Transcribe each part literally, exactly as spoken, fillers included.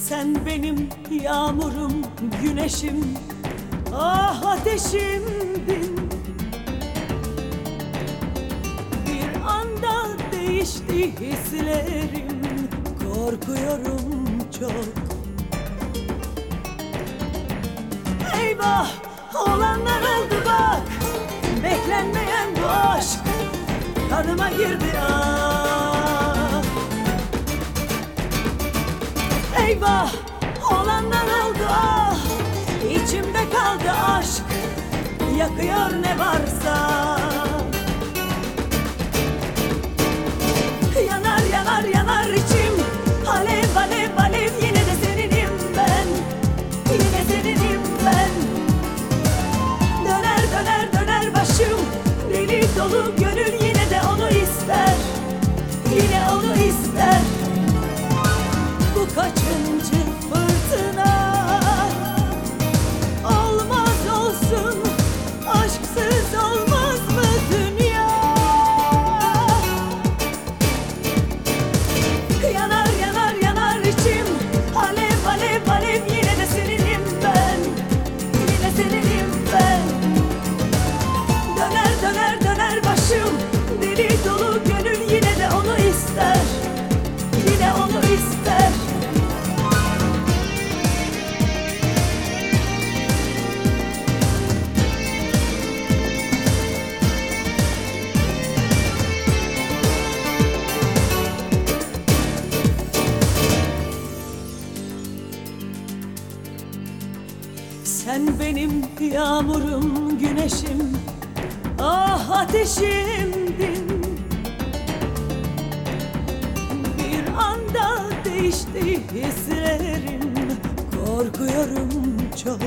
Sen benim yağmurum, güneşim, ah ateşimdin. Bir anda değişti hislerim, korkuyorum çok. Eyvah, olanlar oldu bak, beklenmeyen bu aşk kanıma girdi ah. Eyvah, olanlar oldu ah, içimde kaldı aşk, yakıyor ne varsa. Yanar yanar yanar içim, alev alev alev, yine de seninim ben, yine seninim ben. Döner döner döner başım, deli dolu gönül yine de onu ister, yine onu ister. Bu kaçıncı fırtına, olmaz olsun, aşksız olmaz mı dünya? Yanar yanar yanar içim, alev alev alev, yine de seninim ben, yine seninim ben. Döner döner döner başım, deli dolu gönül yine de onu ister, yine onu ister. Sen benim yağmurum, güneşim, ah ateşimdin. Bir anda değişti hislerim, korkuyorum çok.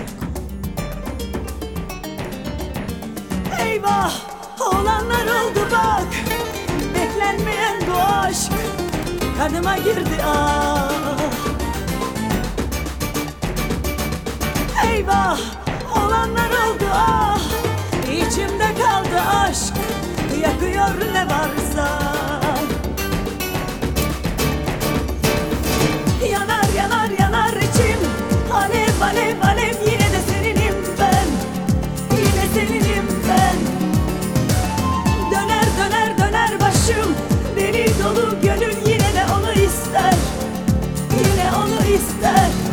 Eyvah, olanlar oldu bak, beklenmeyen bu aşk kanıma girdi ah. Eyvah, olanlar oldu ah, içimde kaldı aşk, yakıyor ne varsa. Yanar yanar yanar içim, alev alev alev, yine de seninim ben, yine seninim ben. Döner döner döner başım, deli dolu gönül yine de onu ister, yine onu ister.